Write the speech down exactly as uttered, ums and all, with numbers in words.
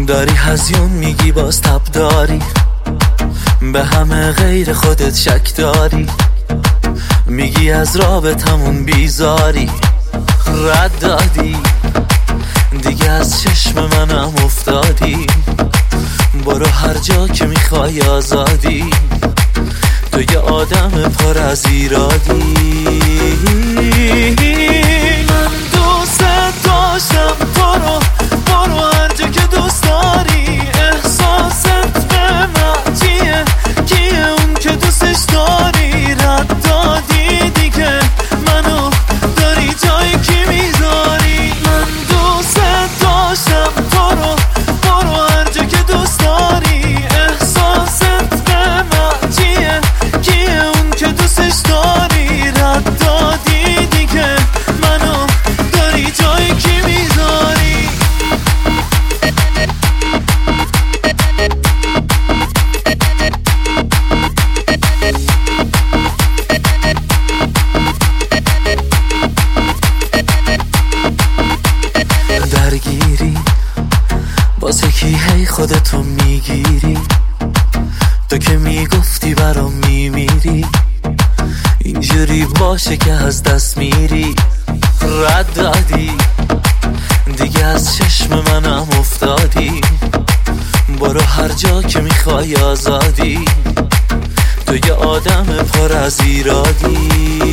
داری هزیون میگی باز تب داری، به همه غیر خودت شک داری، میگی از رابطمون بیزاری، رد دادی دیگه از چشم منم افتادی، برو هر جا که میخوای آزادی، تو یه آدم پر از ایرادی. من دوست داشتم تو رو، برو هر جا که دوست داری، احساست به معنیه کیه اون که دوستش داری، رد دادی دیگه منو داری جای کی میذاری. من دوست داشتم تو رو، برو هر جا که دوست داری، احساست به معنیه کیه اون که دوستش داری، رد دادی دیگه منو داری جای کی میذاری. درگیری واسه کی هی خودتو میگیری، تو که میگفتی برام میمیری، اینجوری باشه که از دست میری، رد دادی دیگه از چشم منم افتادی، برو هر جا که میخوای آزادی، تو یه آدم پر از ایرادی.